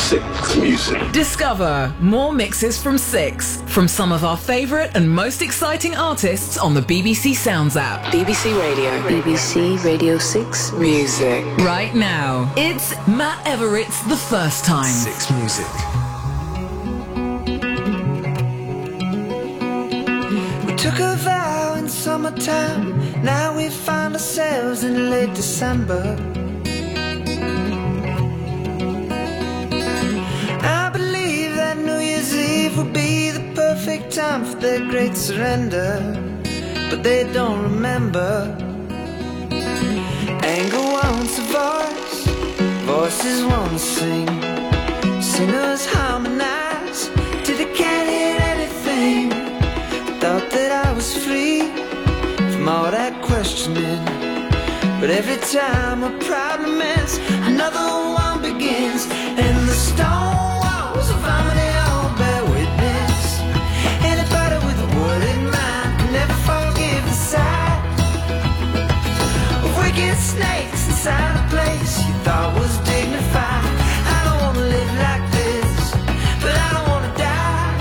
Six Music. Discover more mixes from Six from some of our favourite and most exciting artists on the BBC Sounds app. BBC Radio. BBC Radio 6 Music. Right now, it's Matt Everett's The First Time. Six Music. We took a vow in summertime. Now we find ourselves in late December. I believe that New Year's Eve will be the perfect time for their great surrender, but they don't remember. Anger wants a voice, voices want to sing. Singers harmonize till they can't hear anything. Thought that I was free from all that questioning, but every time a problem ends, another one begins. And the stone walls of harmony all bear witness. Anybody with a word in mind can never forgive the sight of wicked snakes inside a place you thought was dignified. I don't want to live like this, but I don't want to die.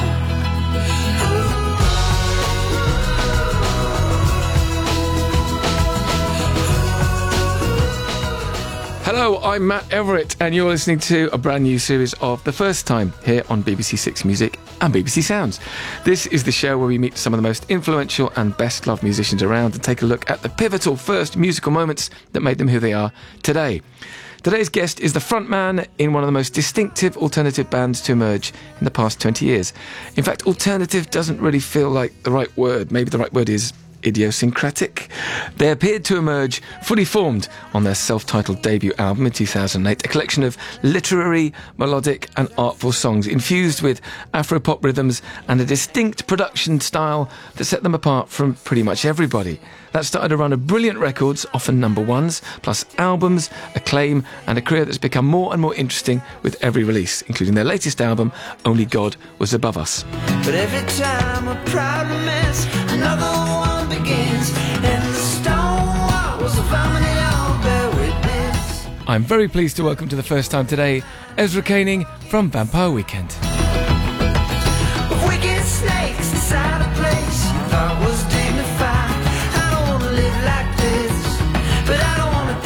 Hello, I'm Matt Everett, and you're listening to a brand new series of The First Time here on BBC Six Music and BBC Sounds. This is the show where we meet some of the most influential and best-loved musicians around and take a look at the pivotal first musical moments that made them who they are today. Today's guest is the frontman in one of the most distinctive alternative bands to emerge in the past 20 years. In fact, alternative doesn't really feel like the right word. Maybe the right word is idiosyncratic. They appeared to emerge fully formed on their self-titled debut album in 2008, a collection of literary, melodic and artful songs infused with Afro-pop rhythms and a distinct production style that set them apart from pretty much everybody. That started a run of brilliant records, often number ones, plus albums, acclaim and a career that's become more and more interesting with every release, including their latest album, Only God Was Above Us. But every time a problem ends, another one begins, and the stone walls of harmony all bear witness. I'm very pleased to welcome to The First Time today Ezra Koenig from Vampire Weekend. Of wicked snakes inside a place you thought was dignified. I don't want to live like this, but I don't want to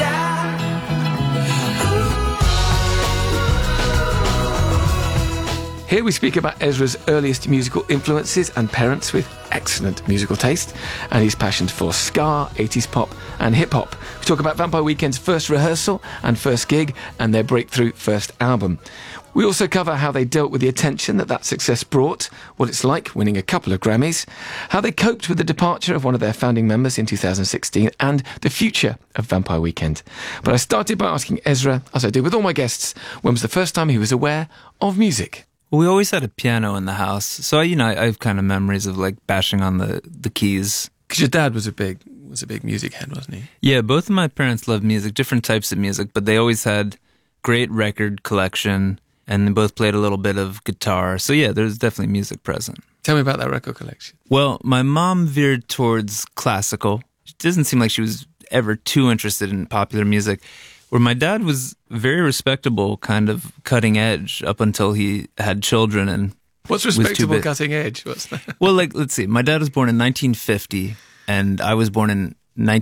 die. Here we speak about Ezra's earliest musical influences and parents with excellent musical taste, and his passions for ska, 80s pop and hip-hop. We talk about Vampire Weekend's first rehearsal and first gig and their breakthrough first album. We also cover how they dealt with the attention that success brought, what it's like winning a couple of Grammys, how they coped with the departure of one of their founding members in 2016, and the future of Vampire Weekend. But I started by asking Ezra, as I do with all my guests, when was the first time he was aware of music? We always had a piano in the house, so I have kind of memories of like bashing on the keys. Because your dad was a big music head, wasn't he? Yeah, both of my parents loved music, different types of music, but they always had great record collection, and they both played a little bit of guitar. So yeah, there's definitely music present. Tell me about that record collection. Well, my mom veered towards classical. It doesn't seem like she was ever too interested in popular music. Where my dad was very respectable, kind of cutting edge up until he had children. And what's respectable cutting edge? What's that? Well, like, let's see. My dad was born in 1950, and I was born in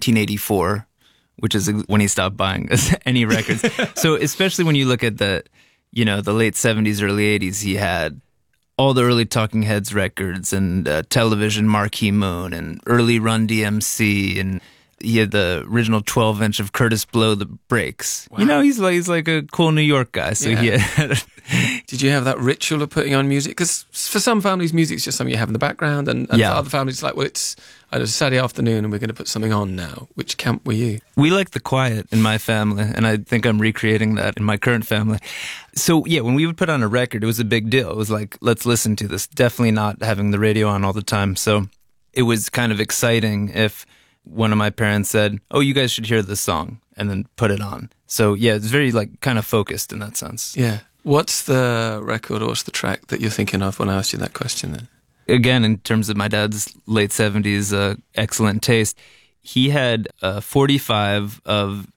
1984, which is when he stopped buying any records. So especially when you look at the late 70s, early 80s, he had all the early Talking Heads records and television Marquee Moon and early Run DMC, and he had the original 12-inch of Curtis Blow, The Breaks. Wow. He's like a cool New York guy. So yeah. He had Did you have that ritual of putting on music? Because for some families, music's just something you have in the background, and for other families, it's like, well, it's a Saturday afternoon and we're going to put something on now. Which camp were you? We like the quiet in my family, and I think I'm recreating that in my current family. So yeah, when we would put on a record, it was a big deal. It was like, let's listen to this. Definitely not having the radio on all the time. So it was kind of exciting if one of my parents said, "Oh, you guys should hear this song," and then put it on. So yeah, it's very like kind of focused in that sense. Yeah. What's the record or what's the track that you're thinking of when I asked you that question then? Again, in terms of my dad's late 70s excellent taste, he had 45 of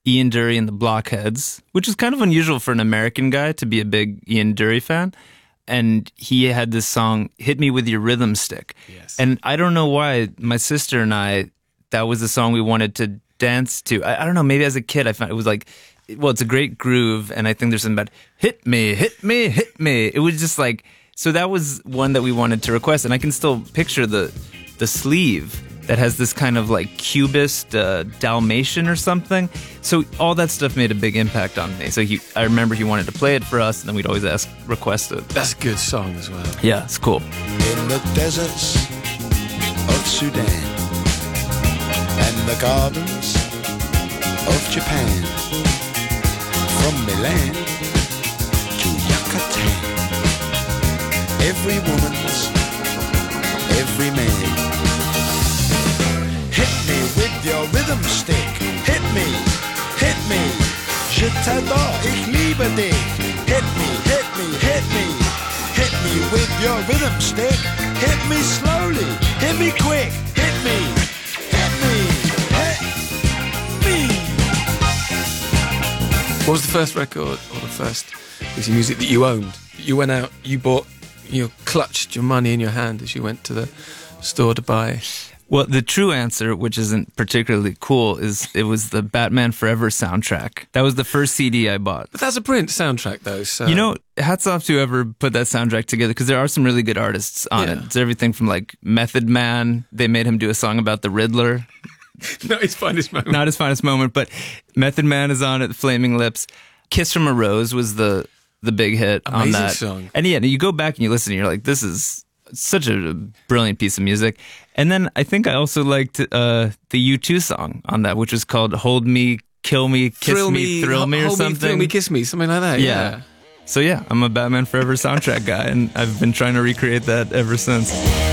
Ian Dury and the Blockheads, which is kind of unusual for an American guy to be a big Ian Dury fan. And he had this song, Hit Me With Your Rhythm Stick. Yes. And I don't know why, my sister and I, that was the song we wanted to dance to. I don't know, maybe as a kid I found it was like, well, it's a great groove, and I think there's something about hit me, hit me, hit me. It was just like, so that was one that we wanted to request, and I can still picture the sleeve that has this kind of like cubist Dalmatian or something. So all that stuff made a big impact on me. So I remember he wanted to play it for us, and then we'd always request it. That's a good song as well. Yeah, it's cool. In the deserts of Sudan and the gardens of Japan, from Milan to Yucatan, every woman's, every man. Hit me with your rhythm stick. Hit me, hit me. Je t'adore, ich liebe dich. Hit me, hit me, hit me. Hit me with your rhythm stick. Hit me slowly, hit me quick. Hit me, hit me, hit me. What was the first record or the first piece of music that you owned? You went out, you bought, you clutched your money in your hand as you went to the store to buy? Well, the true answer, which isn't particularly cool, is it was the Batman Forever soundtrack. That was the first CD I bought. But that's a brilliant soundtrack, though. So. You know, hats off to whoever put that soundtrack together, because there are some really good artists on it. It's everything from like Method Man. They made him do a song about the Riddler. Not his finest moment. Not his finest moment, but Method Man is on it. Flaming Lips. Kiss from a Rose was the big hit on that. Amazing song. And yeah, you go back and you listen and you're like, this is such a brilliant piece of music. And then I think I also liked the U2 song on that, which was called Hold Me, Kill Me, Kiss Me, Thrill Me or Hold something. Me, Thrill Me, Kiss Me, something like that. Yeah. So yeah, I'm a Batman Forever soundtrack guy, and I've been trying to recreate that ever since.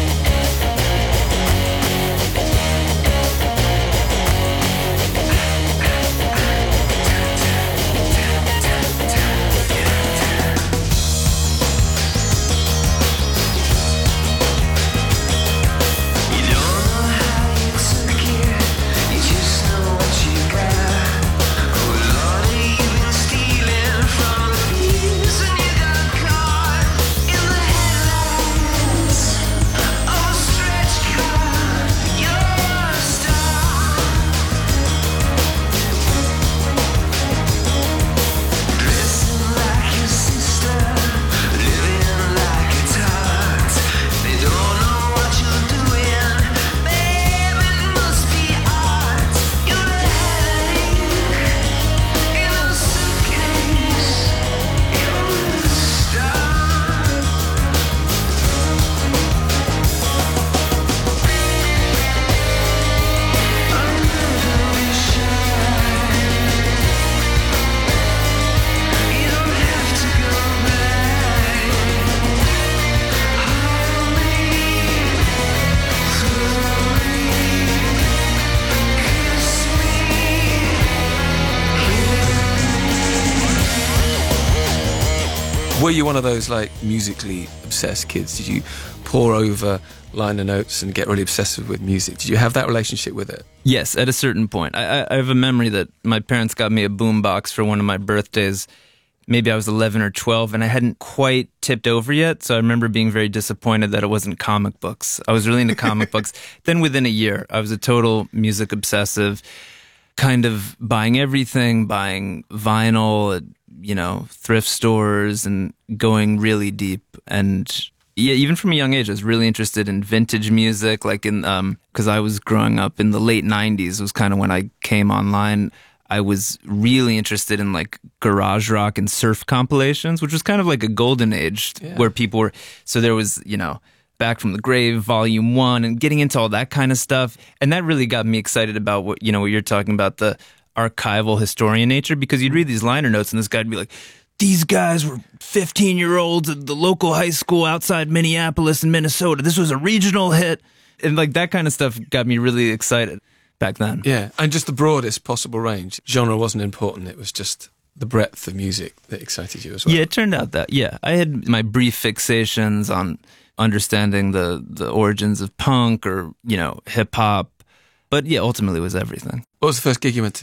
Were you one of those like musically obsessed kids? Did you pore over liner notes and get really obsessive with music? Did you have that relationship with it? Yes, at a certain point. I have a memory that my parents got me a boombox for one of my birthdays. Maybe I was 11 or 12, and I hadn't quite tipped over yet, so I remember being very disappointed that it wasn't comic books. I was really into comic books. Then within a year, I was a total music obsessive, kind of buying everything, buying vinyl at, thrift stores and going really deep. And yeah, even from a young age, I was really interested in vintage music, like because I was growing up in the late 90s was kind of when I came online. I was really interested in like garage rock and surf compilations, which was kind of like a golden age where people were, so there was, Back from the Grave, Volume 1, and getting into all that kind of stuff. And that really got me excited about what you're talking about, the archival historian nature, because you'd read these liner notes and this guy'd be like, these guys were 15-year-olds at the local high school outside Minneapolis in Minnesota. This was a regional hit. And like that kind of stuff got me really excited back then. Yeah, and just the broadest possible range. Genre wasn't important, it was just the breadth of music that excited you as well. Yeah, it turned out that, I had my brief fixations on understanding the origins of punk or, hip-hop. But yeah, ultimately it was everything. What was the first gig you went to?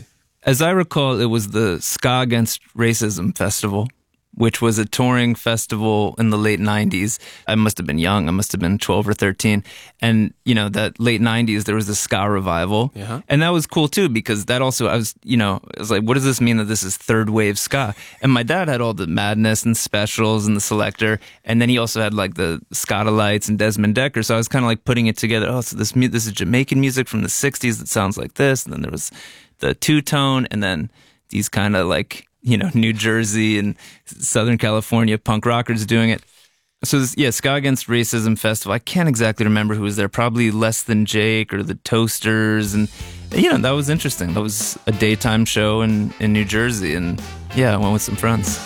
As I recall, it was the Ska Against Racism Festival, which was a touring festival in the late 90s. I must have been young. I must have been 12 or 13. And, that late 90s, there was the ska revival. Yeah. And that was cool, too, because that also, I was like, what does this mean that this is third wave ska? And my dad had all the Madness and Specials and the Selector. And then he also had, like, the Scotalites and Desmond Decker. So I was kind of like putting it together. Oh, so this is Jamaican music from the 60s that sounds like this. And then there was the two-tone, and then these kind of like, New Jersey and Southern California punk rockers doing it. So Ska Against Racism Festival. I can't exactly remember who was there. Probably Less Than Jake or the Toasters. And, that was interesting. That was a daytime show in New Jersey. And, I went with some friends.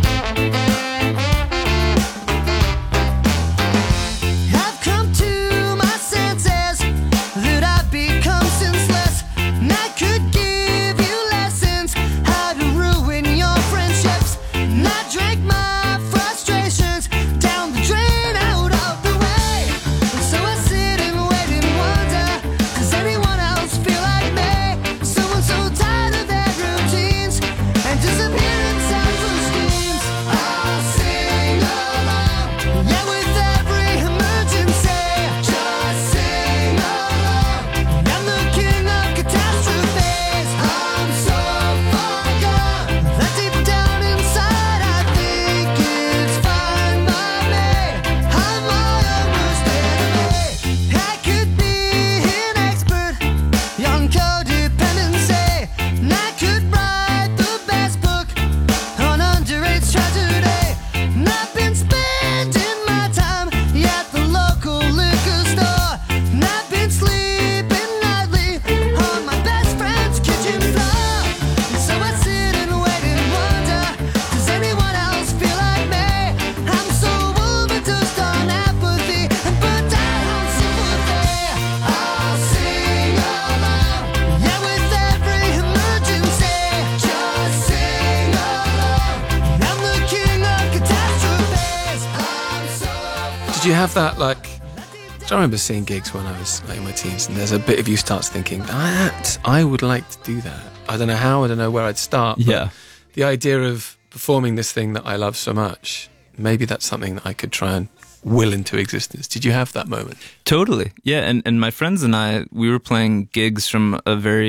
I've come to my senses that I've become senseless. And I could give you lessons how to ruin your friendships. And I drank my frustrations down the drain, out of the way. And so I sit and wait and wonder, does anyone else feel like me? Someone so tired of their routines and disappearance sounds and schemes. I'll sing along, yeah, with every emergency. Just sing along. I'm the king of catastrophes. I'm so far gone that deep down inside I think it's fine by me. I'm my own worst enemy. I could be an expert on codependency, and I could write the best book on underage tragedy. And I've been spending my time at the local liquor store, and I've been sleeping nightly on my best friend's kitchen floor. And so I sit and wait and wonder, does anyone else feel like me? I'm so overdosed on apathy and burnt out on sympathy. I'll sing along, yeah, with every emergency. Just sing along. I'm the king of catastrophes. I'm so Did you have that, like... I remember seeing gigs when I was in my teens, and there's a bit of you starts thinking, I would like to do that. I don't know how, I don't know where I'd start. But Yeah. the idea of performing this thing that I love so much, maybe that's something that I could try and will into existence. Did you have that moment? Totally. Yeah. And my friends and I, we were playing gigs from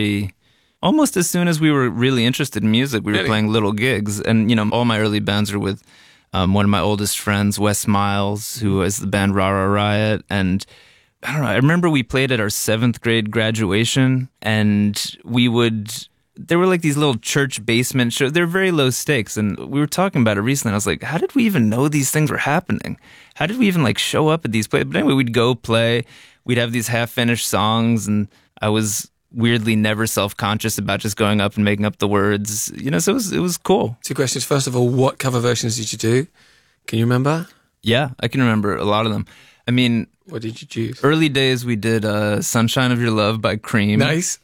almost as soon as we were really interested in music, we were Really? playing little gigs. And, all my early bands are with one of my oldest friends, Wes Miles, who is the band Rah Rah Riot. And I don't know, I remember we played at our 7th grade graduation, and there were like these little church basement shows. They're very low stakes. And we were talking about it recently. And I was like, how did we even know these things were happening? How did we even like show up at these places? But anyway, we'd go play. We'd have these half-finished songs. And I was weirdly never self-conscious about just going up and making up the words. So it was cool. 2 questions. First of all, what cover versions did you do? Can you remember? Yeah, I can remember a lot of them. I mean, What did you choose? early days we did Sunshine of Your Love by Cream. Nice.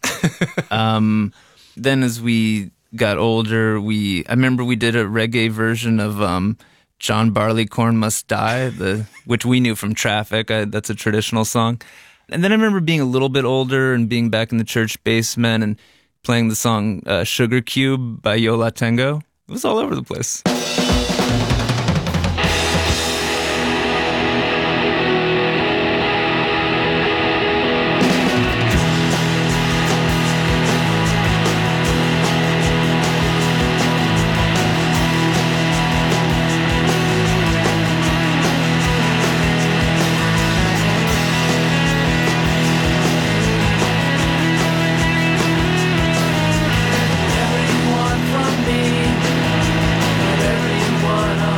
Then as we got older, I remember we did a reggae version of John Barleycorn Must Die, which we knew from Traffic. That's a traditional song. And then I remember being a little bit older and being back in the church basement and playing the song Sugar Cube by Yo La Tengo. It was all over the place. everyone from me, and everyone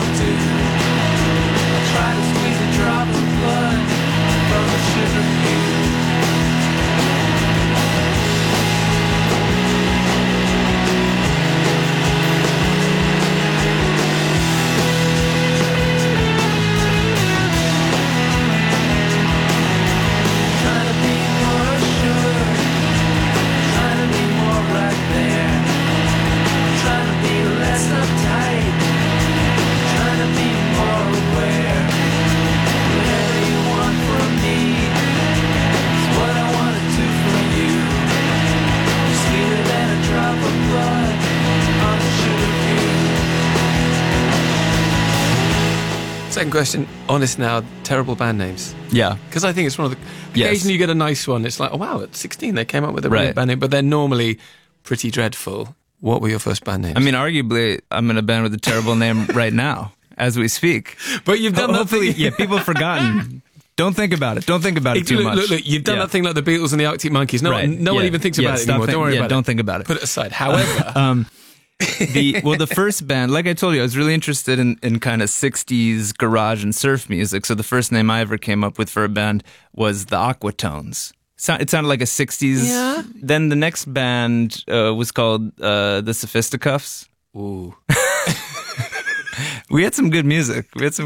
Second question, honest now, terrible band names. Yeah. Because I think it's one of the... Yes. Occasionally you get a nice one. It's like, oh, wow, at 16 they came up with a brilliant band name, but they're normally pretty dreadful. What were your first band names? I mean, arguably, I'm in a band with a terrible name right now, as we speak. But you've done hopefully, that thing. yeah, people have forgotten. Don't think about it. Don't think about it too much. Look, you've done that thing like the Beatles and the Arctic Monkeys. No one even thinks about it anymore. Don't worry about it. Don't think about it. Put it aside. However... the first band, like I told you, I was really interested in kind of 60s garage and surf music. So the first name I ever came up with for a band was the Aquatones. It sounded like a 60s. Yeah. Then the next band was called the Sophisticuffs. Ooh. We had some good music.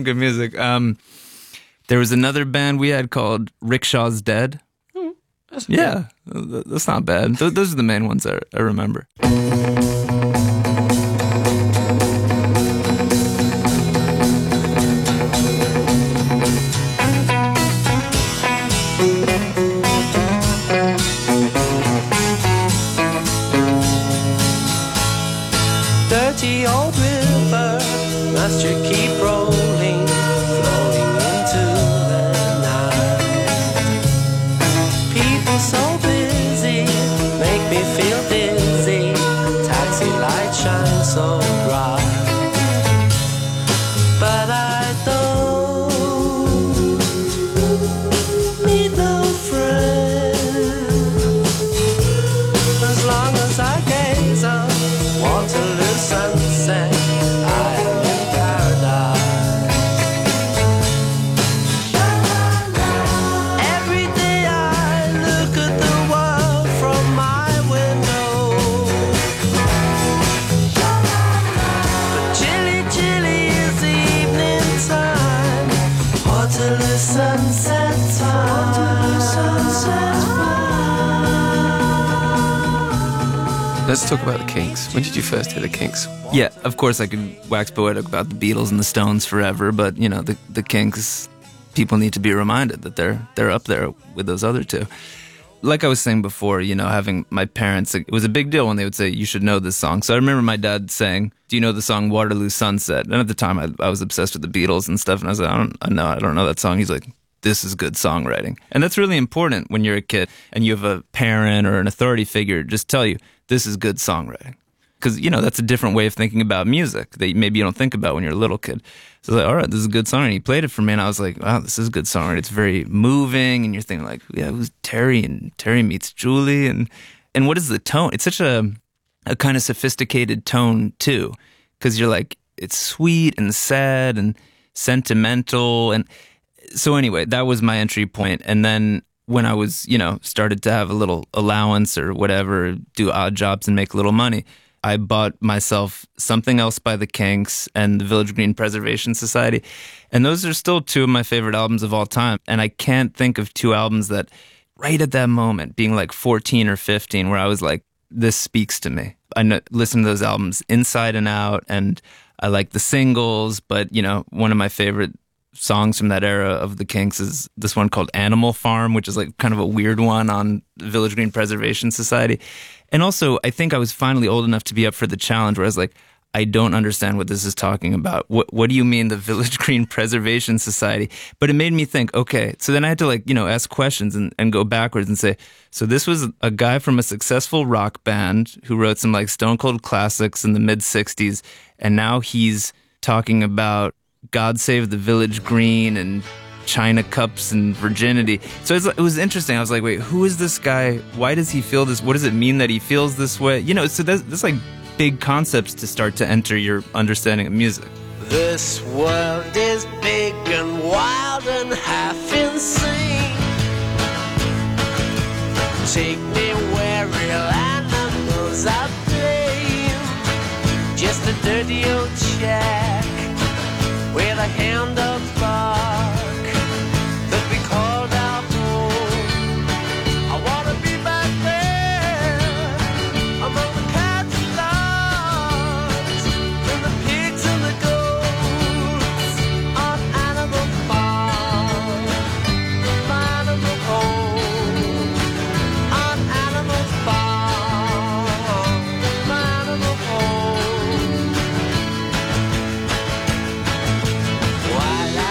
There was another band we had called Rickshaw's Dead. That's That's not bad. Those are the main ones I remember. Dirty old river, must you keep rolling, flowing into the night? People so busy, make me feel dizzy, taxi lights shine so bright. But I don't need no friend, as long as I gaze on Waterloo sunset, I am in paradise. Every day I look at the world from my window, but chilly, chilly is the evening time. Waterloo sunset time. Waterloo sunset time. Let's talk about the Kinks. When did you first hear the Kinks? Yeah, of course I could wax poetic about the Beatles and the Stones forever, but you know, the Kinks, people need to be reminded that they're up there with those other two. Like I was saying before, you know, having my parents, it was a big deal when they would say, you should know this song. So I remember my dad saying, do you know the song Waterloo Sunset? And at the time I was obsessed with the Beatles and stuff, and I was like, I don't know that song. He's like, this is good songwriting. And that's really important when you're a kid and you have a parent or an authority figure just tell you, this is good songwriting. Because, you know, that's a different way of thinking about music that maybe you don't think about when you're a little kid. So I was like, all right, this is a good song. And he played it for me, and I was like, wow, this is good songwriting. It's very moving, and you're thinking like, yeah, who's Terry? And Terry meets Julie. And what is the tone? It's such a kind of sophisticated tone, too. Because you're like, it's sweet and sad and sentimental. And so anyway, that was my entry point. And then when I was, you know, started to have a little allowance or whatever, do odd jobs and make a little money, I bought myself Something Else by the Kinks and the Village Green Preservation Society. And those are still two of my favorite albums of all time. And I can't think of two albums that right at that moment, being like 14 or 15, where I was like, this speaks to me. I listened to those albums inside and out, and I like the singles, but, you know, one of my favorite songs from that era of the Kinks is this one called Animal Farm, which is like kind of a weird one on Village Green Preservation Society. And also, I think I was finally old enough to be up for the challenge where I was like, I don't understand what this is talking about. What do you mean the Village Green Preservation Society? But it made me think, okay, so then I had to like, you know, ask questions and go backwards and say, so this was a guy from a successful rock band who wrote some like Stone Cold classics in the mid 60s. And now he's talking about God Save the Village Green and China cups and virginity. So it was interesting. I was like, wait, who is this guy? Why does he feel this? What does it mean that he feels this way? You know, so that's like big concepts to start to enter your understanding of music. This world is big and wild and half insane. Take me where real animals are playing. Just a dirty old shack with a hand of bark that we called our home. I wanna be back there among the cats and dogs and the pigs and the goats on Animal Farm, my animal home. On Animal Farm, my animal home. While I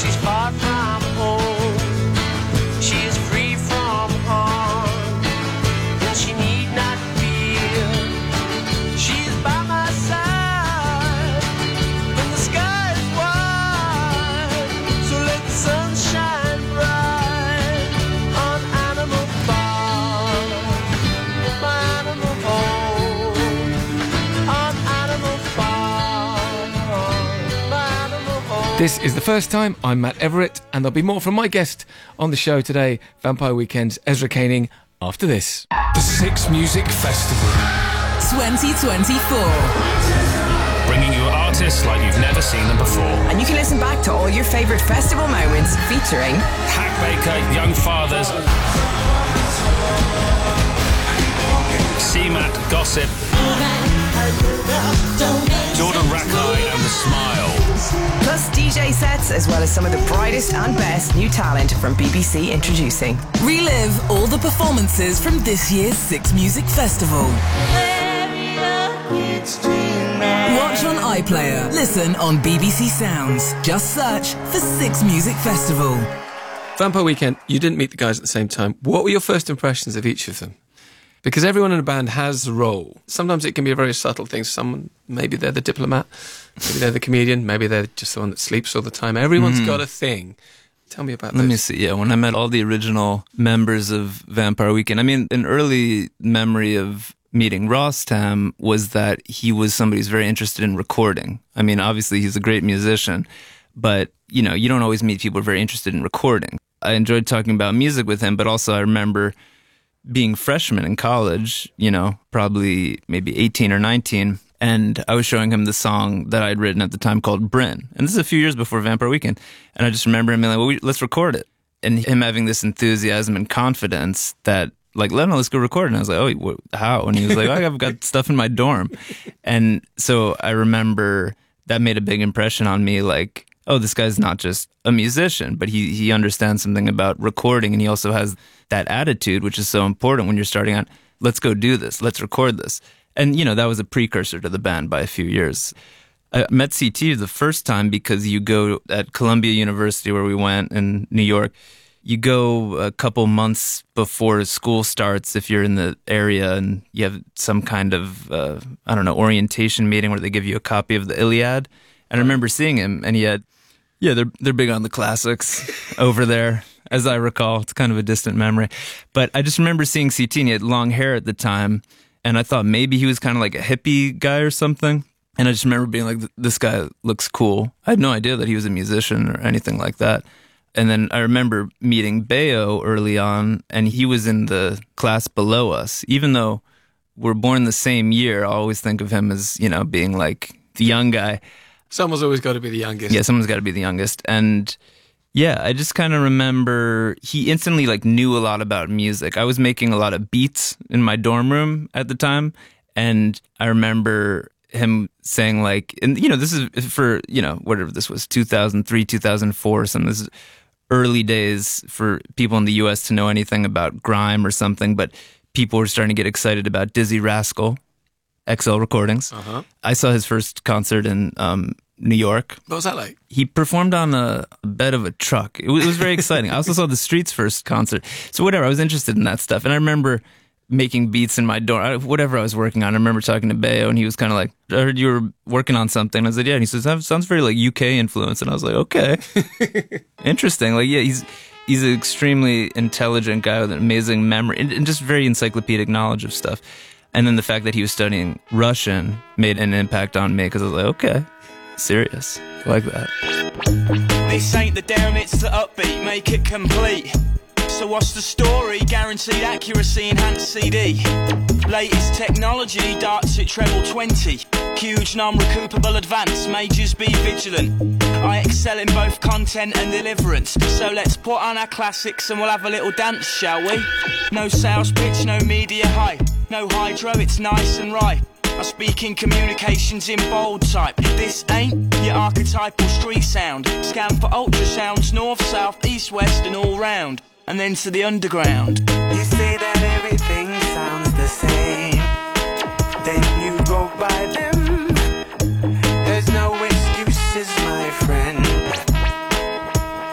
she's far from home. She is free from harm, and she need not fear. She is by my side when the sky is wide. So let the sun shine bright on Animal Farm, my animal home. On Animal Farm, my animal home. This is the first time. I'm Matt Everett, and there'll be more from my guest on the show today, Vampire Weekend's Ezra Koenig, after this. The Six Music Festival. 2024. Bringing you artists like you've never seen them before. And you can listen back to all your favourite festival moments featuring Hack Baker, Young Fathers, CMAT, Gossip, Jordan Rakai and The Smile. plus DJ sets, as well as some of the brightest and best new talent from BBC Introducing. Relive all the performances from this year's Six Music Festival. Watch on iPlayer. Listen on BBC Sounds. Just search for Six Music Festival. Vampire Weekend, you didn't meet the guys at the same time. What were your first impressions of each of them? Because everyone in a band has a role. Sometimes it can be a very subtle thing. Someone, maybe they're the diplomat, maybe they're the comedian, maybe they're just the one that sleeps all the time. Everyone's got a thing. Tell me about Let me this. see. Yeah, when I met all the original members of Vampire Weekend, I mean, an early memory of meeting Rostam was that he was somebody who's very interested in recording. I mean, obviously he's a great musician, but, you know, you don't always meet people who are very interested in recording. I enjoyed talking about music with him, but also I remember being freshman in college, you know, probably maybe 18 or 19, and I was showing him the song that I'd written at the time called Bryn. And this is a few years before Vampire Weekend. And I just remember him being like, well, let's record it. And him having this enthusiasm and confidence that, like, let's go record it. And I was like, oh, how? And he was like, I've got stuff in my dorm. And so I remember that made a big impression on me, like, oh, this guy's not just a musician, but he understands something about recording, and he also has that attitude, which is so important when you're starting out. Let's go do this. Let's record this. And, you know, that was a precursor to the band by a few years. I met CT the first time because you go at Columbia University, where we went in New York. You go a couple months before school starts if you're in the area, and you have some kind of, orientation meeting where they give you a copy of the Iliad. And I remember seeing him, and he had, they're big on the classics over there, as I recall. It's kind of a distant memory. But I just remember seeing CT, and he had long hair at the time, and I thought maybe he was kind of like a hippie guy or something. And I just remember being like, this guy looks cool. I had no idea that he was a musician or anything like that. And then I remember meeting Bayo early on, and he was in the class below us. Even though we're born the same year, I always think of him as, you know, being like the young guy. Someone's always got to be the youngest. Yeah, someone's got to be the youngest. And yeah, I just kind of remember he instantly like knew a lot about music. I was making a lot of beats in my dorm room at the time. And I remember him saying like, and you know, this is for, you know, whatever this was, 2003, 2004, some of this early days for people in the US to know anything about grime or something, but people were starting to get excited about Dizzy Rascal, XL Recordings. I saw his first concert in New York. What was that like? He performed on a bed of a truck. It was very exciting. I also saw the Streets' first concert. So whatever, I was interested in that stuff. And I remember making beats in my dorm, whatever I was working on. I remember talking to Bayo, and he was kind of like, I heard you were working on something. I said, yeah. And he says, that sounds very like UK influence. And I was like, okay. Interesting. Like, yeah, he's an extremely intelligent guy with an amazing memory and just very encyclopedic knowledge of stuff. And then the fact that he was studying Russian made an impact on me because I was like, okay, serious. I like that. This ain't the down, it's the upbeat, make it complete. So what's the story? Guaranteed accuracy, enhanced CD. Latest technology, darts at treble 20. Huge non-recoupable advance, majors be vigilant. I excel in both content and deliverance. So let's put on our classics and we'll have a little dance, shall we? No sales pitch, no media hype. No hydro, it's nice and right. I speak in communications in bold type. This ain't your archetypal street sound. Scan for ultrasounds, north, south, east, west and all round. And then to the underground. You say that everything sounds the same, then you go by them. There's no excuses, my friend.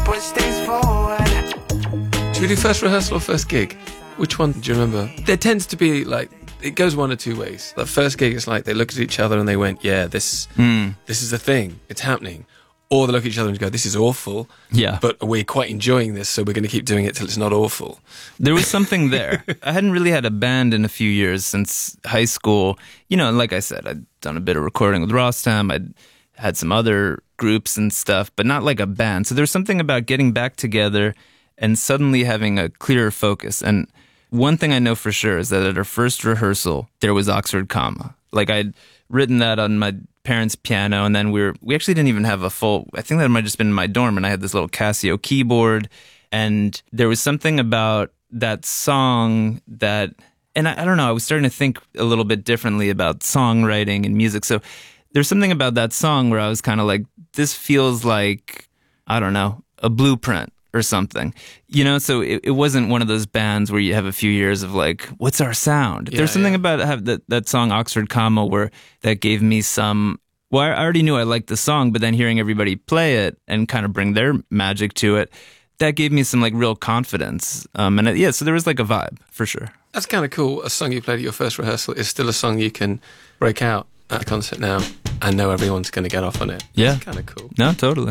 push things forward. Should we do first rehearsal or first gig? Which one do you remember? There tends to be like, it goes one or two ways. The first gig is like they look at each other and they went, yeah, this is the thing, it's happening. Or they look at each other and go, this is awful, but we're quite enjoying this, so we're going to keep doing it till it's not awful. There was something there. I hadn't really had a band in a few years since high school. You know, like I said, I'd done a bit of recording with Rostam. I'd had some other groups and stuff, but not like a band. So there was something about getting back together and suddenly having a clearer focus. And one thing I know for sure is that at our first rehearsal, there was Oxford Comma. Like I'd written that on my parents' piano, and then we actually didn't even have a full, I think that might have just been in my dorm, and I had this little Casio keyboard, and there was something about that song that, and I don't know, I was starting to think a little bit differently about songwriting and music, so there's something about that song where I was kind of like, this feels like, I don't know, a blueprint or something, you know. So it wasn't one of those bands where you have a few years of like, what's our sound? There's something about that song Oxford Comma where that gave me some. Well, I already knew I liked the song, but then hearing everybody play it and kind of bring their magic to it, that gave me some like real confidence. So there was like a vibe for sure. That's kind of cool. A song you played at your first rehearsal is still a song you can break out at a concert now and know everyone's going to get off on it. Yeah, it's kind of cool. No, totally.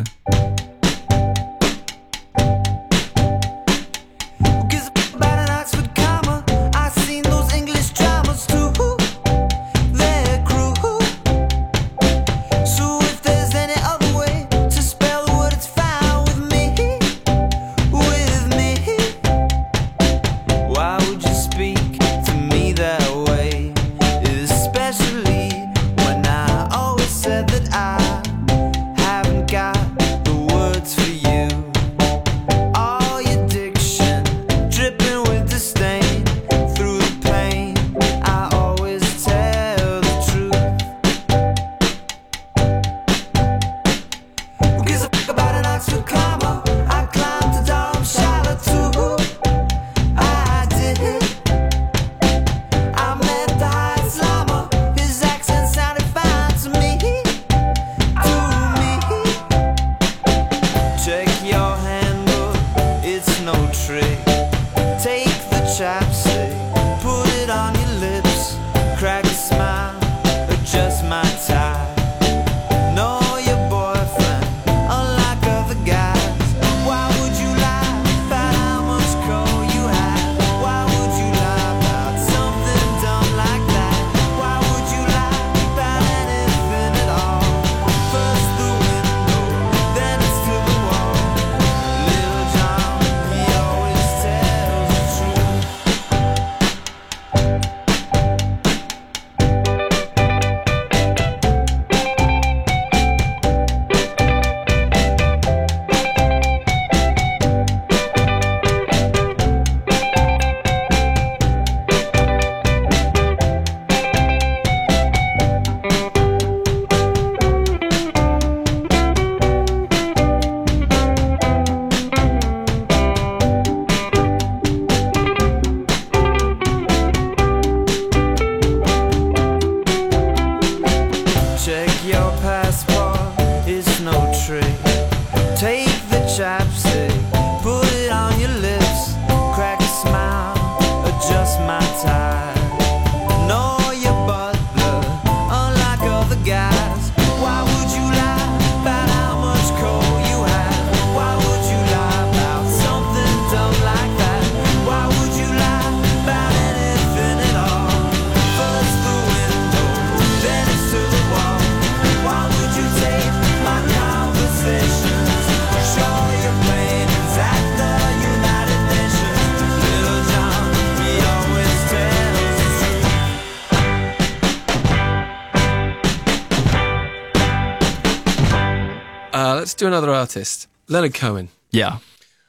Let's do another artist. Leonard Cohen. Yeah.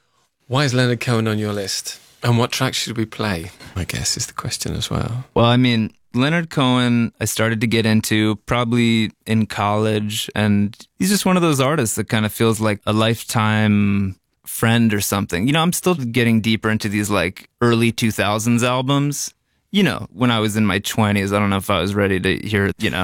Why is Leonard Cohen on your list? And what tracks should we play? I guess is the question as well. Well, I mean, Leonard Cohen, I started to get into probably in college, and he's just one of those artists that kind of feels like a lifetime friend or something. You know, I'm still getting deeper into these like early 2000s albums. You know, when I was in my 20s, I don't know if I was ready to hear, you know.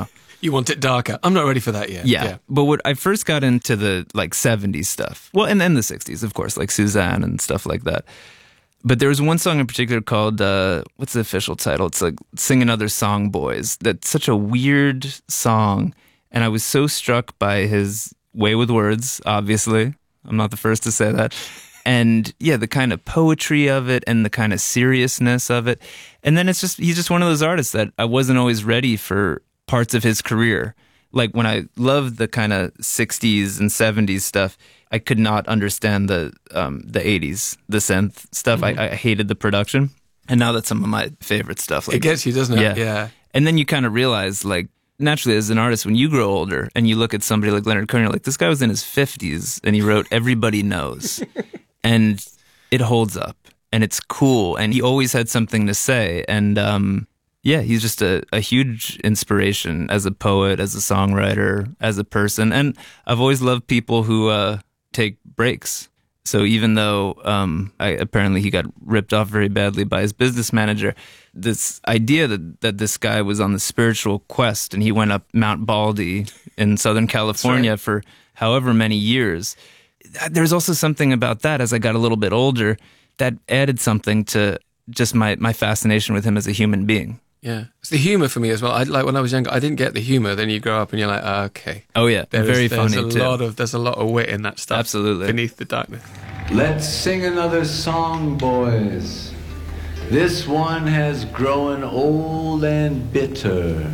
You want it darker. I'm not ready for that yet. Yeah. But what I first got into the like 70s stuff. Well, and then the 60s, of course, like Suzanne and stuff like that. But there was one song in particular called, what's the official title? It's like Sing Another Song, Boys. That's such a weird song. And I was so struck by his way with words, obviously. I'm not the first to say that. And yeah, the kind of poetry of it and the kind of seriousness of it. And then he's just one of those artists that I wasn't always ready for parts of his career. Like when I loved the kind of 60s and 70s stuff, I could not understand the 80s, the synth stuff. Mm-hmm. I hated the production. And now that's some of my favorite stuff. Like, it gets you, doesn't it? Yeah. And then you kind of realize, like, naturally, as an artist, when you grow older and you look at somebody like Leonard Cohen, you're like, this guy was in his 50s and he wrote Everybody Knows. And it holds up and it's cool. And he always had something to say. And yeah, he's just a huge inspiration as a poet, as a songwriter, as a person. And I've always loved people who take breaks. So even though apparently he got ripped off very badly by his business manager, this idea that this guy was on the spiritual quest and he went up Mount Baldy in Southern California for however many years. There's also something about that as I got a little bit older that added something to just my fascination with him as a human being. Yeah. It's the humor for me as well. Like when I was younger, I didn't get the humor. Then you grow up and you're like, okay. Oh yeah, very funny too. There's a lot of wit in that stuff. Absolutely. Beneath the darkness. Let's sing another song, boys. This one has grown old and bitter.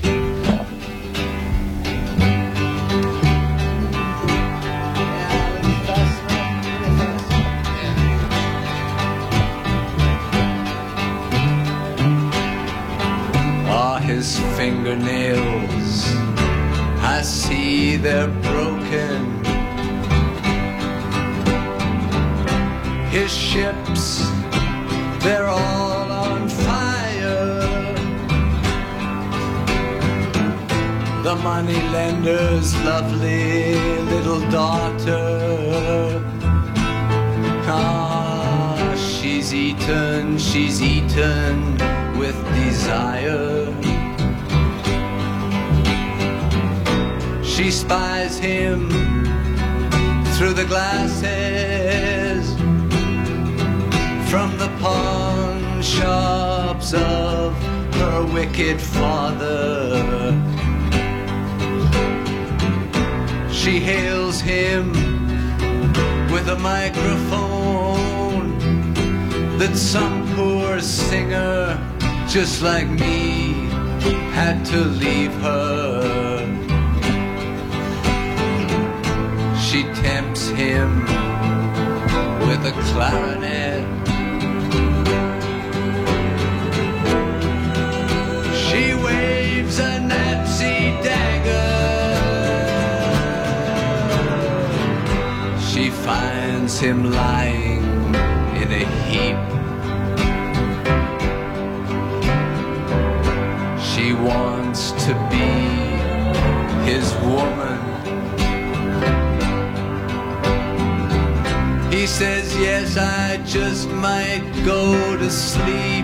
His fingernails, I see they're broken. His ships, they're all on fire. The moneylender's lovely little daughter, she's eaten with desire. She spies him through the glasses from the pawn shops of her wicked father. She hails him with a microphone that some poor singer just like me had to leave her. She tempts him with a clarinet. She waves a Nazi dagger. She finds him lying in a heap. She wants to be his woman. He says, yes, I just might go to sleep,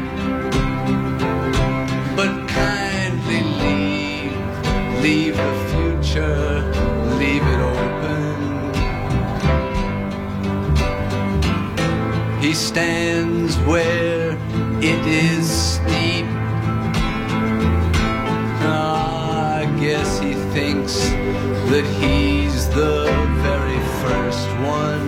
but kindly leave the future, leave it open. He stands where it is steep. I guess he thinks that he's the very first one.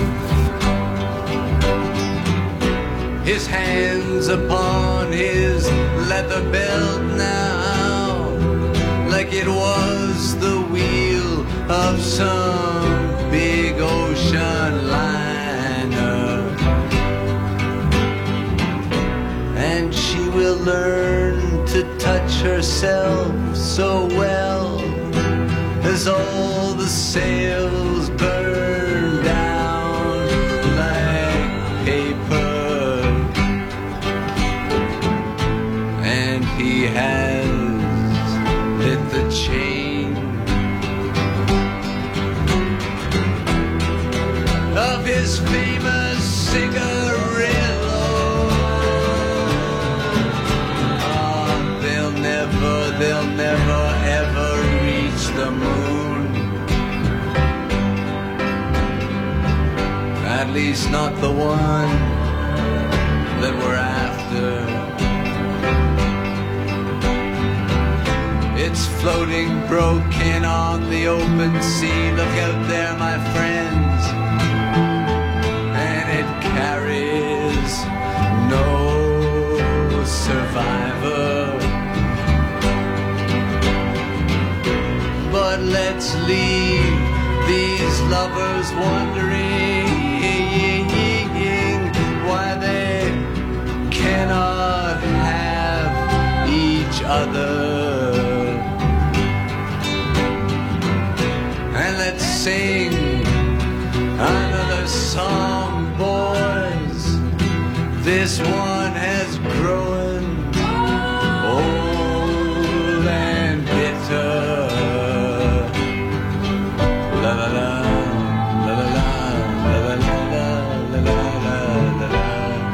His hands upon his leather belt now, like it was the wheel of some big ocean liner. And she will learn to touch herself so well as all the sails burn down like paper. And he has lit the chain of his famous cigarillo. They'll never ever at least not the one that we're after. It's floating broken on the open sea. Look out there, my friends. And it carries no survivor. But let's leave these lovers wondering why they cannot have each other. And let's sing another song, boys. This one has grown old and bitter. La la la, la la la, la la la, la la la, la la.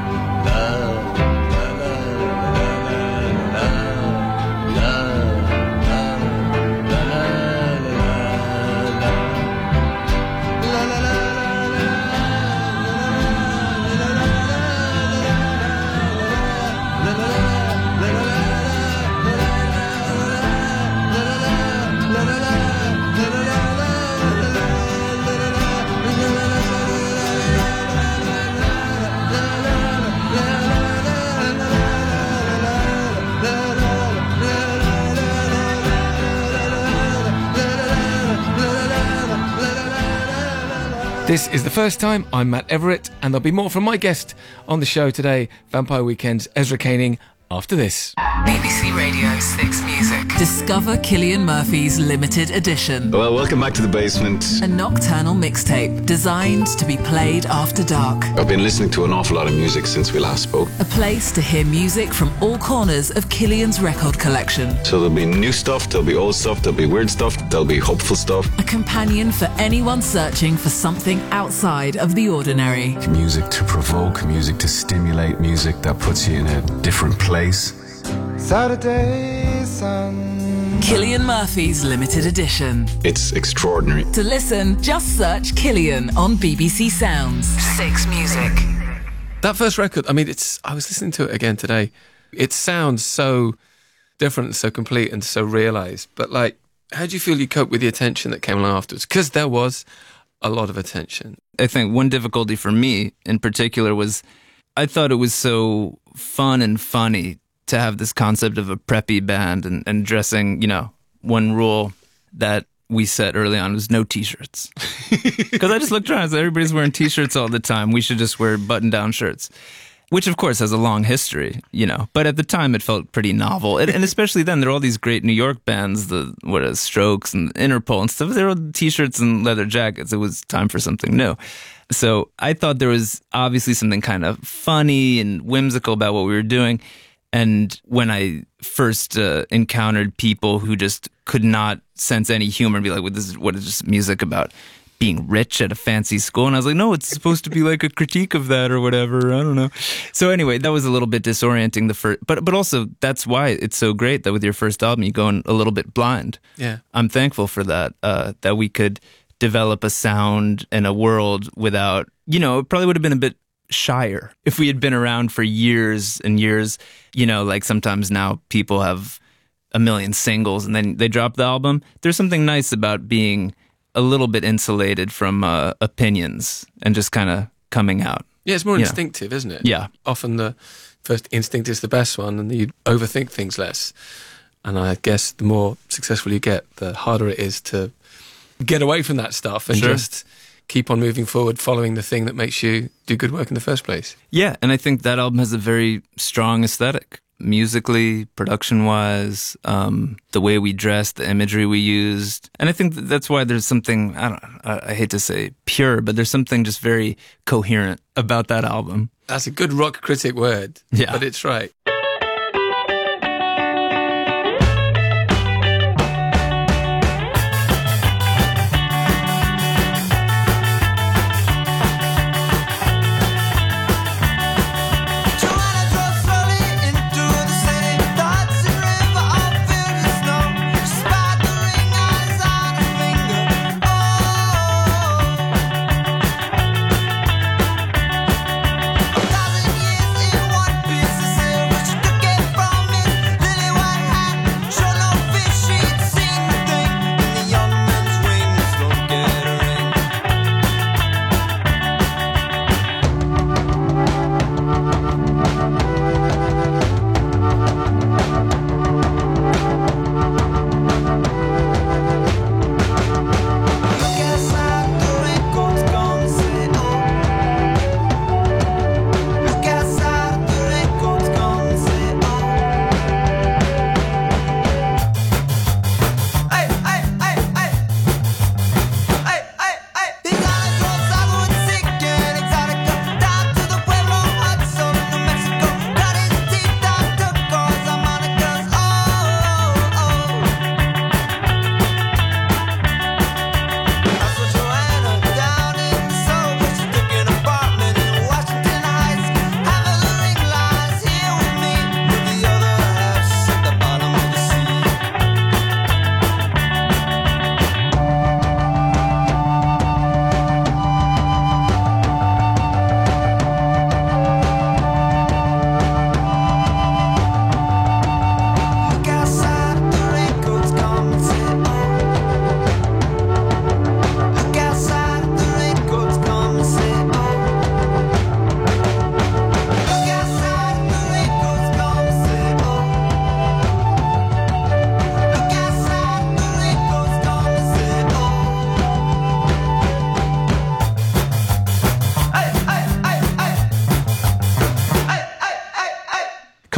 This is the first time. I'm Matt Everett, and there'll be more from my guest on the show today, Vampire Weekend's Ezra Koenig, after this. BBC Radio 6 Music. Discover Cillian Murphy's limited edition. Well, welcome back to the basement. A nocturnal mixtape designed to be played after dark. I've been listening to an awful lot of music since we last spoke. A place to hear music from all corners of Cillian's record collection. So there'll be new stuff, there'll be old stuff, there'll be weird stuff, there'll be hopeful stuff. A companion for anyone searching for something outside of the ordinary. Music to provoke, music to stimulate, music that puts you in a different place. Saturday sun. Cillian Murphy's limited edition. It's extraordinary. To listen, just search Cillian on BBC Sounds. 6 Music. That first record, I mean, I was listening to it again today. It sounds so different and so complete and so realised. But, like, how do you feel you cope with the attention that came along afterwards? Because there was a lot of attention. I think one difficulty for me in particular was I thought it was so fun and funny to have this concept of a preppy band and dressing, one rule that we set early on was no T-shirts. Because I just looked around and said, everybody's wearing T-shirts all the time. We should just wear button-down shirts. Which, of course, has a long history, But at the time, it felt pretty novel. And especially then, there are all these great New York bands, Strokes and Interpol and stuff. There were T-shirts and leather jackets. It was time for something new. So I thought there was obviously something kind of funny and whimsical about what we were doing. And when I first encountered people who just could not sense any humor and be like, what is this music about? Being rich at a fancy school. And I was like, no, it's supposed to be like a critique of that or whatever. I don't know. So anyway, that was a little bit disorienting but also that's why it's so great that with your first album, you go in a little bit blind. Yeah. I'm thankful for that, that we could develop a sound and a world without, it probably would have been a bit shyer if we had been around for years and years, like sometimes now people have a million singles and then they drop the album. There's something nice about being a little bit insulated from opinions and just kind of coming out. Yeah, it's more instinctive, isn't it? Yeah. Often the first instinct is the best one and you overthink things less. And I guess the more successful you get, the harder it is to get away from that stuff and just keep on moving forward, following the thing that makes you do good work in the first place. Yeah, and I think that album has a very strong aesthetic. Musically, production-wise, the way we dressed, the imagery we used. And I think that's why there's something, I hate to say pure, but there's something just very coherent about that album. That's a good rock critic word, but it's right.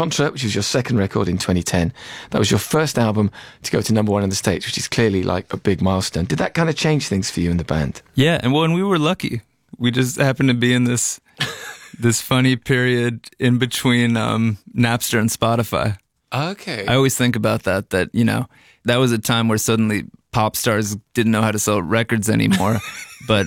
Contra, which was your second record in 2010. That was your first album to go to #1 in the States, which is clearly like a big milestone. Did that kind of change things for you in the band? Yeah, and we were lucky. We just happened to be in this funny period in between Napster and Spotify. Okay. I always think about that, that was a time where suddenly pop stars didn't know how to sell records anymore, but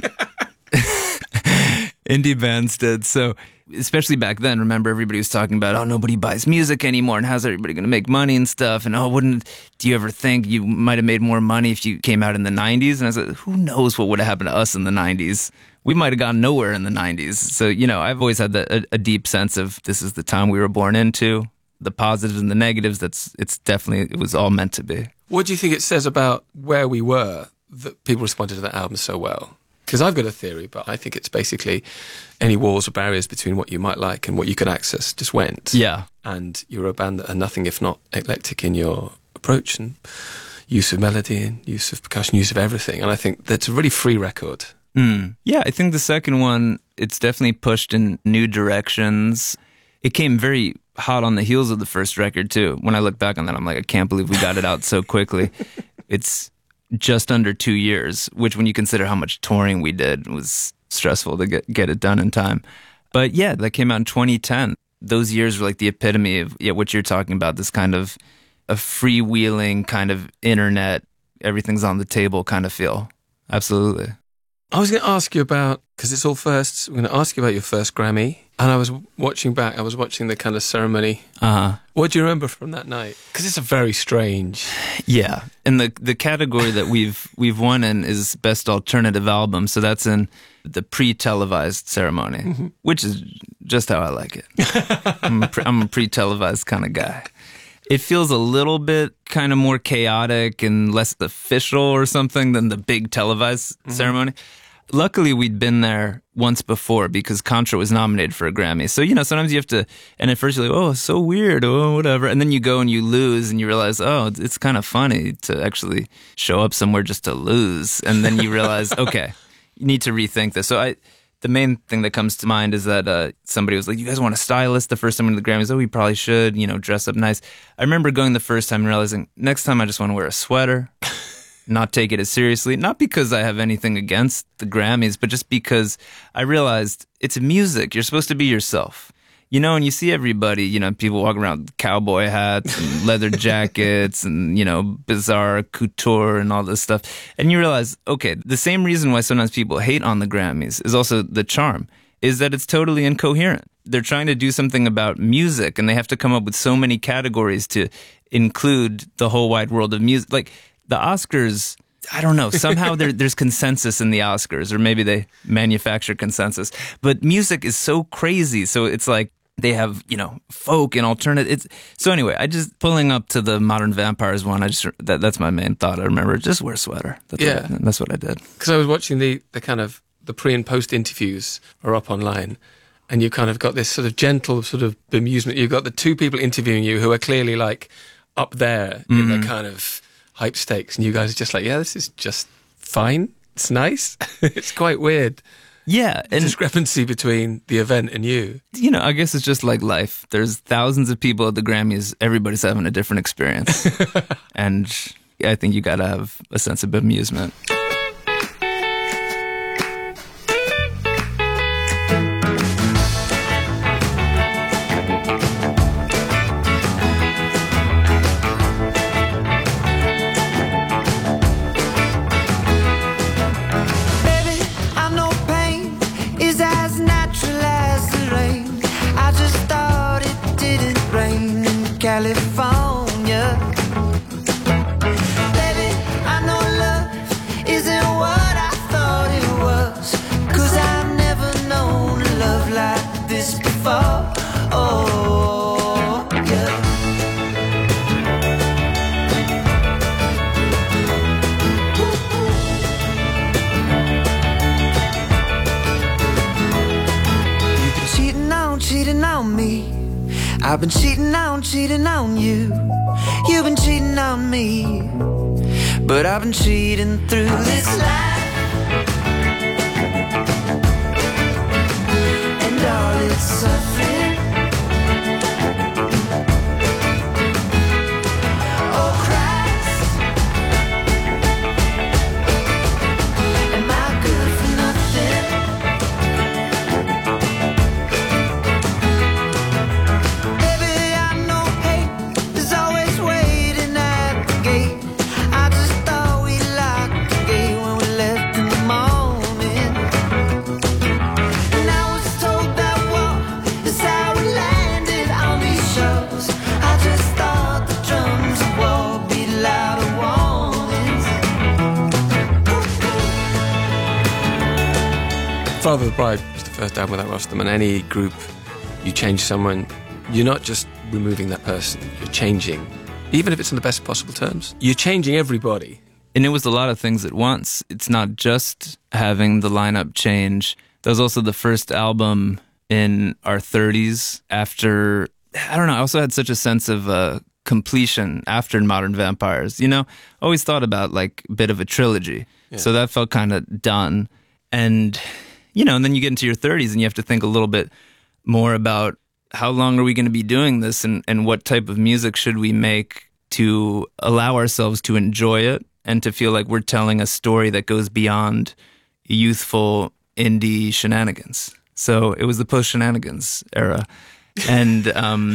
indie bands did. So especially back then, remember, everybody was talking about, oh, nobody buys music anymore, and how's everybody going to make money and stuff? And do you ever think you might have made more money if you came out in the 90s? And I was like, who knows what would have happened to us in the 90s? We might have gone nowhere in the 90s. So, I've always had a deep sense of this is the time we were born into, the positives and the negatives. It was all meant to be. What do you think it says about where we were that people responded to that album so well? Because I've got a theory, but I think it's basically any walls or barriers between what you might like and what you could access just went. Yeah. And you're a band that are nothing if not eclectic in your approach and use of melody and use of percussion, use of everything. And I think that's a really free record. Yeah, I think the second one, it's definitely pushed in new directions. It came very hot on the heels of the first record, too. When I look back on that, I'm like, I can't believe we got it out so quickly. It's just under 2 years, which when you consider how much touring we did, was stressful to get it done in time. But yeah, that came out in 2010. Those years were like the epitome of what you're talking about, this kind of a freewheeling kind of internet, everything's on the table kind of feel. Absolutely. I was going to ask you about, because it's all firsts, I'm going to ask you about your first Grammy. And I was watching the kind of ceremony. Uh-huh. What do you remember from that night? Because it's a very strange... Yeah, and the category that we've won in is Best Alternative Album, so that's in the pre-televised ceremony, which is just how I like it. I'm a pre-televised kind of guy. It feels a little bit kind of more chaotic and less official or something than the big televised ceremony. Luckily, we'd been there once before because Contra was nominated for a Grammy. So, sometimes you have to, and at first you're like, oh, it's so weird, oh, whatever. And then you go and you lose and you realize, oh, it's kind of funny to actually show up somewhere just to lose. And then you realize, okay, you need to rethink this. So the main thing that comes to mind is that somebody was like, you guys want a stylist the first time into the Grammys? Oh, we probably should, dress up nice. I remember going the first time and realizing, next time I just want to wear a sweater. Not take it as seriously, not because I have anything against the Grammys, but just because I realized it's music. You're supposed to be yourself. And you see everybody, people walking around with cowboy hats and leather jackets and, bizarre couture and all this stuff. And you realize, okay, the same reason why sometimes people hate on the Grammys is also the charm, is that it's totally incoherent. They're trying to do something about music and they have to come up with so many categories to include the whole wide world of music. Like, the Oscars, I don't know, somehow there's consensus in the Oscars, or maybe they manufacture consensus. But music is so crazy. So it's like they have, folk and alternate. So anyway, I just pulling up to the Modern Vampires one. That's my main thought. I remember just wear a sweater. That's what I did. Because I was watching the kind of the pre and post interviews are up online. And you kind of got this sort of gentle sort of bemusement. You've got the two people interviewing you who are clearly like up there in the kind of hype stakes, and you guys are just like, yeah, this is just fine. It's nice. It's quite weird. Yeah. And discrepancy between the event and you. I guess it's just like life. There's thousands of people at the Grammys. Everybody's having a different experience. And I think you got to have a sense of amusement. California. Baby, I know love isn't what I thought it was, 'cause I've never known a love like this before. Oh, yeah. You've been cheating on me. I've been cheating on you. You've been cheating on me. But I've been cheating through this life. And all its suffering. Father of the Bride was the first album without Rostam, and any group, you change someone, you're not just removing that person, you're changing, even if it's in the best possible terms, you're changing everybody. And it was a lot of things at once. It's not just having the lineup change. That was also the first album in our 30s after, I don't know, I also had such a sense of completion after Modern Vampires. You know, always thought about like a bit of a trilogy. Yeah. So that felt kind of done. And, you know, and then you get into your 30s and you have to think a little bit more about how long are we going to be doing this, and what type of music should we make to allow ourselves to enjoy it and to feel like we're telling a story that goes beyond youthful indie shenanigans. So it was the post-shenanigans era. And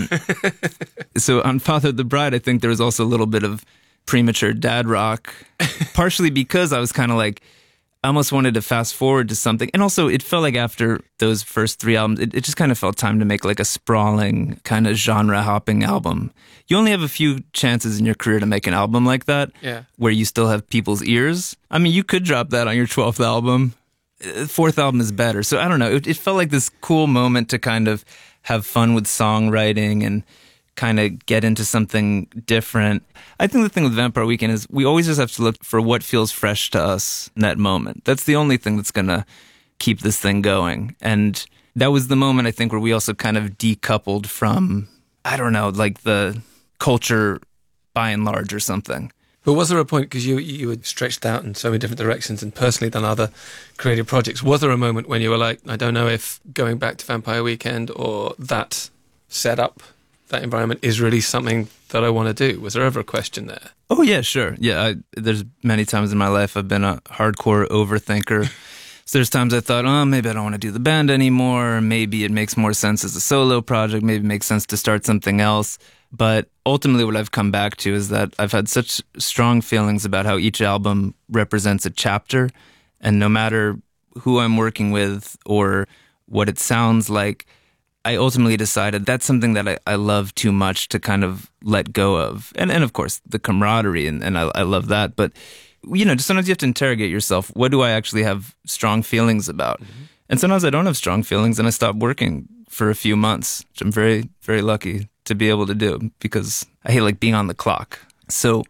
so on Father of the Bride, I think there was also a little bit of premature dad rock, partially because I was kind of like, I almost wanted to fast forward to something. And also it felt like after those first 3 albums, it just kind of felt time to make like a sprawling kind of genre hopping album. You only have a few chances in your career to make an album like that, where you still have people's ears. I mean, you could drop that on your 12th album. 4th album is better. So I don't know. It felt like this cool moment to kind of have fun with songwriting and kind of get into something different. I think the thing with Vampire Weekend is we always just have to look for what feels fresh to us in that moment. That's the only thing that's going to keep this thing going. And that was the moment, I think, where we also kind of decoupled from, I don't know, like the culture by and large or something. But was there a point, because you had stretched out in so many different directions and personally done other creative projects, was there a moment when you were like, I don't know if going back to Vampire Weekend or that setup, that environment is really something that I want to do? Was there ever a question there? Oh, yeah, sure. Yeah, there's many times in my life I've been a hardcore overthinker. So there's times I thought, oh, maybe I don't want to do the band anymore. Maybe it makes more sense as a solo project. Maybe it makes sense to start something else. But ultimately what I've come back to is that I've had such strong feelings about how each album represents a chapter. And no matter who I'm working with or what it sounds like, I ultimately decided that's something that I love too much to kind of let go of. And of course, the camaraderie, and I love that. But, you know, just sometimes you have to interrogate yourself. What do I actually have strong feelings about? Mm-hmm. And sometimes I don't have strong feelings, and I stop working for a few months, which I'm very, very lucky to be able to do because I hate like being on the clock. So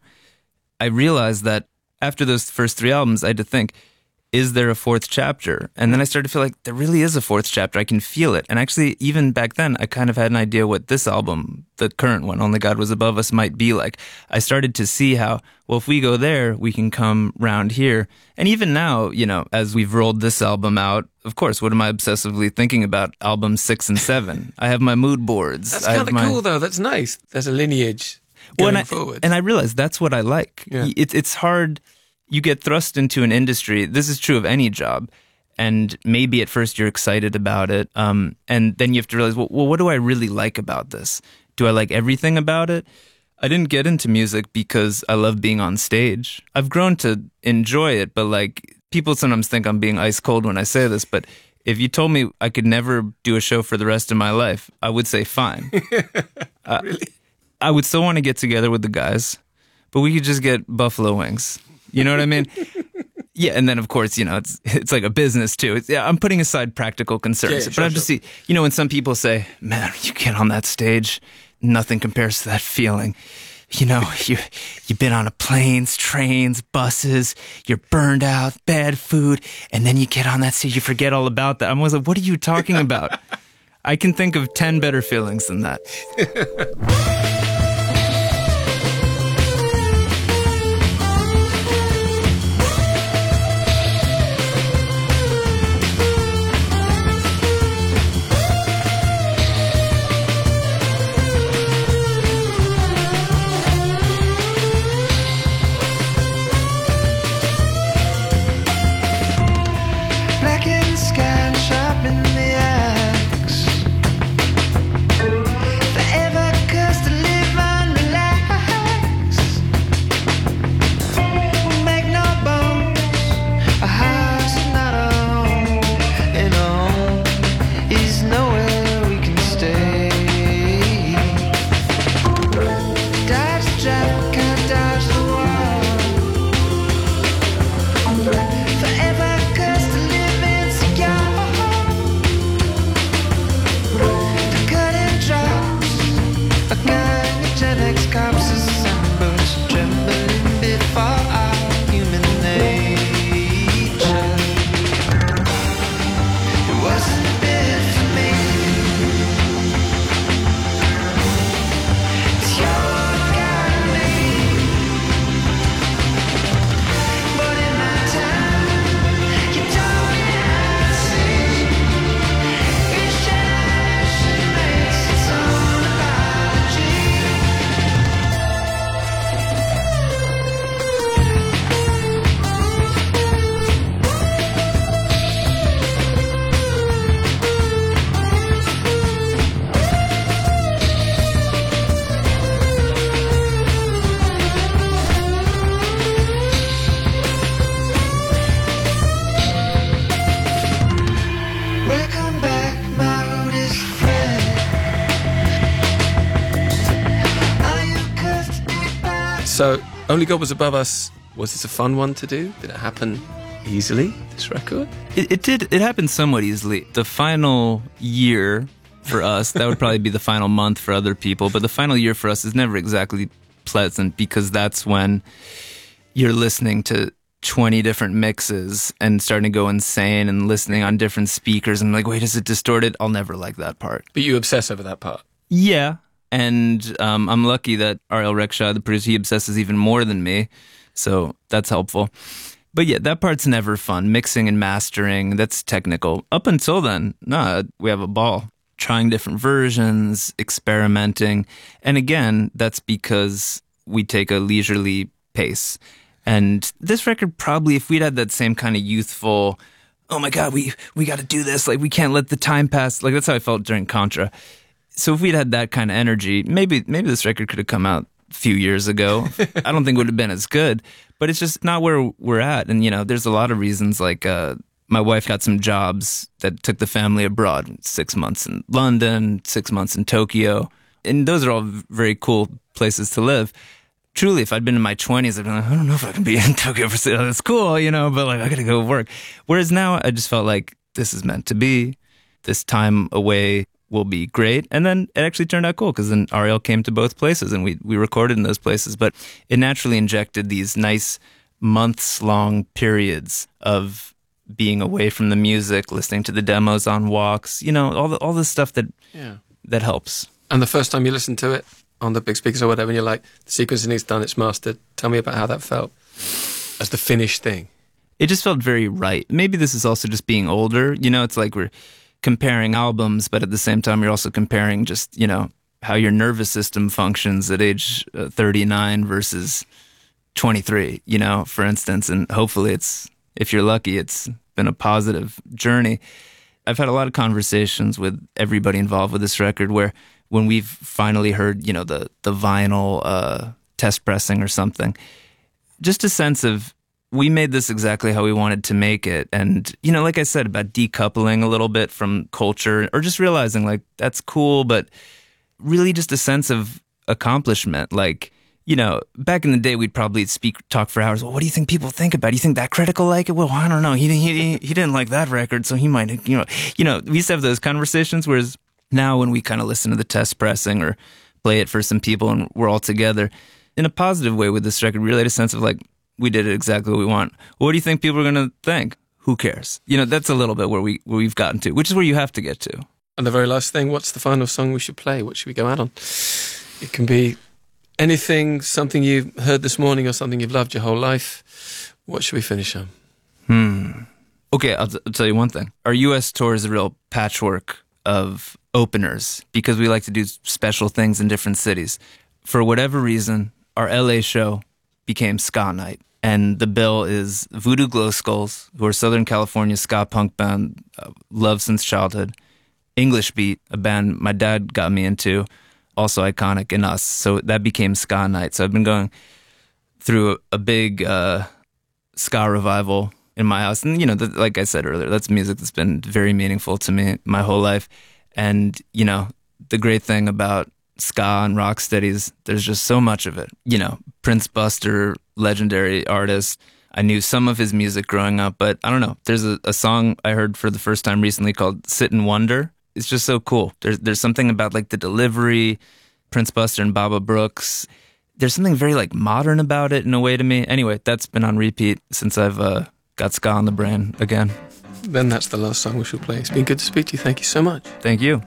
I realized that after those first 3 albums, I had to think, is there a 4th chapter? And then I started to feel like there really is a 4th chapter. I can feel it. And actually, even back then, I kind of had an idea what this album, the current one, Only God Was Above Us, might be like. I started to see how, well, if we go there, we can come round here. And even now, you know, as we've rolled this album out, of course, what am I obsessively thinking about? Albums 6 and 7. I have my mood boards. That's kind of cool, though. That's nice. There's a lineage going forward. And I realized that's what I like. Yeah. It's hard. You get thrust into an industry. This is true of any job. And maybe at first you're excited about it. And then you have to realize, well, what do I really like about this? Do I like everything about it? I didn't get into music because I love being on stage. I've grown to enjoy it, but like people sometimes think I'm being ice cold when I say this, but if you told me I could never do a show for the rest of my life, I would say fine. Really? I would still want to get together with the guys, but we could just get buffalo wings. You know what I mean? Yeah, and then of course, you know, it's like a business too. I'm putting aside practical concerns, but I'm just, you know, when some people say, "Man, you get on that stage, nothing compares to that feeling." You know, you've been on planes, trains, buses, you're burned out, bad food, and then you get on that stage, you forget all about that. I'm always like, what are you talking about? I can think of 10 better feelings than that. Forever cursed to live So, Only God Was Above Us, was this a fun one to do? Did it happen easily, this record? It did. It happened somewhat easily. The final year for us, that would probably be the final month for other people, but the final year for us is never exactly pleasant because that's when you're listening to 20 different mixes and starting to go insane and listening on different speakers and like, wait, is it distorted? I'll never like that part. But you obsess over that part? Yeah. And I'm lucky that R.L. Rexha, the producer, he obsesses even more than me. So that's helpful. But yeah, that part's never fun. Mixing and mastering, that's technical. Up until then, we have a ball. Trying different versions, experimenting. And again, that's because we take a leisurely pace. And this record probably, if we'd had that same kind of youthful, oh my God, we got to do this. Like, we can't let the time pass. Like, that's how I felt during Contra. So if we'd had that kind of energy, maybe this record could have come out a few years ago. I don't think it would have been as good. But it's just not where we're at. And, there's a lot of reasons, like my wife got some jobs that took the family abroad, 6 months in London, 6 months in Tokyo. And those are all very cool places to live. Truly, if I'd been in my 20s, I'd been like, I don't know if I can be in Tokyo for sale. That's cool, but like, I got to go work. Whereas now, I just felt like this is meant to be. This time away will be great. And then it actually turned out cool because then Ariel came to both places and we recorded in those places. But it naturally injected these nice months-long periods of being away from the music, listening to the demos on walks, all the stuff that helps. And the first time you listened to it on the big speakers or whatever, and you're like, the sequencing is done, it's mastered. Tell me about how that felt as the finished thing. It just felt very right. Maybe this is also just being older. It's like we're comparing albums, but at the same time, you're also comparing just, how your nervous system functions at age 39 versus 23, for instance. And hopefully if you're lucky, it's been a positive journey. I've had a lot of conversations with everybody involved with this record where when we've finally heard, the vinyl test pressing or something, just a sense of we made this exactly how we wanted to make it. And, like I said, about decoupling a little bit from culture or just realizing like that's cool, but really just a sense of accomplishment. Like, back in the day, we'd probably talk for hours. Well, what do you think people think about it? You think that critic will like it? Well, I don't know. He didn't like that record, so he might, we used to have those conversations, whereas now when we kind of listen to the test pressing or play it for some people and we're all together, in a positive way with this record, we really had a sense of like, we did it exactly what we want. Well, what do you think people are going to think? Who cares? That's a little bit where we've gotten to, which is where you have to get to. And the very last thing, what's the final song we should play? What should we go out on? It can be anything, something you heard this morning or something you've loved your whole life. What should we finish on? Okay, I'll tell you one thing. Our U.S. tour is a real patchwork of openers because we like to do special things in different cities. For whatever reason, our L.A. show became Ska Night. And the bill is Voodoo Glow Skulls, who are Southern California ska punk band, loved since childhood. English Beat, a band my dad got me into, also iconic in us. So that became Ska Night. So I've been going through a big ska revival in my house. And, like I said earlier, that's music that's been very meaningful to me my whole life. And, the great thing about ska and rocksteady is there's just so much of it. Prince Buster, legendary artist. I knew some of his music growing up, but I don't know. There's a song I heard for the first time recently called Sit and Wonder. It's just so cool. There's something about like the delivery, Prince Buster and Baba Brooks. There's something very like modern about it in a way to me. Anyway, that's been on repeat since I've got ska on the brain again. Then that's the last song we should play. It's been good to speak to you. Thank you so much. Thank you.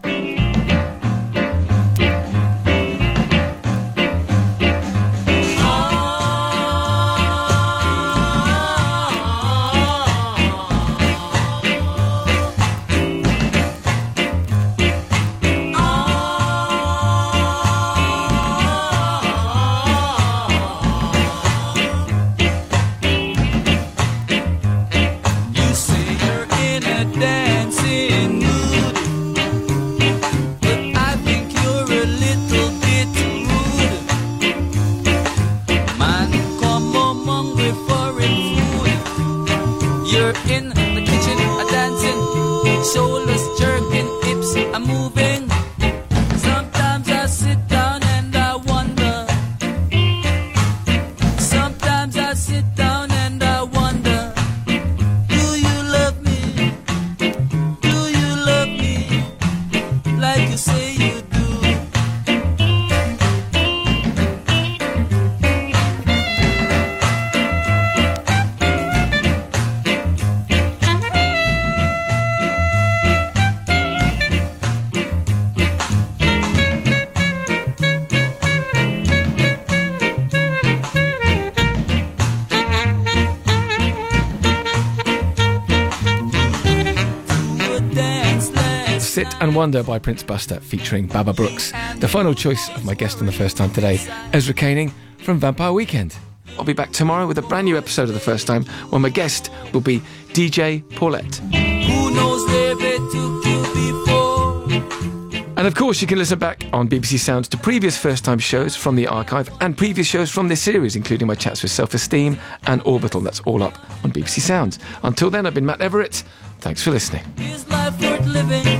Sit and Wonder by Prince Buster featuring Baba Brooks. The final choice of my guest on the first time today, Ezra Koenig from Vampire Weekend. I'll be back tomorrow with a brand new episode of the first time when my guest will be DJ Paulette. Who knows where they took you before? And of course, you can listen back on BBC Sounds to previous first-time shows from the archive and previous shows from this series, including my chats with Self-Esteem and Orbital. That's all up on BBC Sounds. Until then, I've been Matt Everett. Thanks for listening. Is life worth living?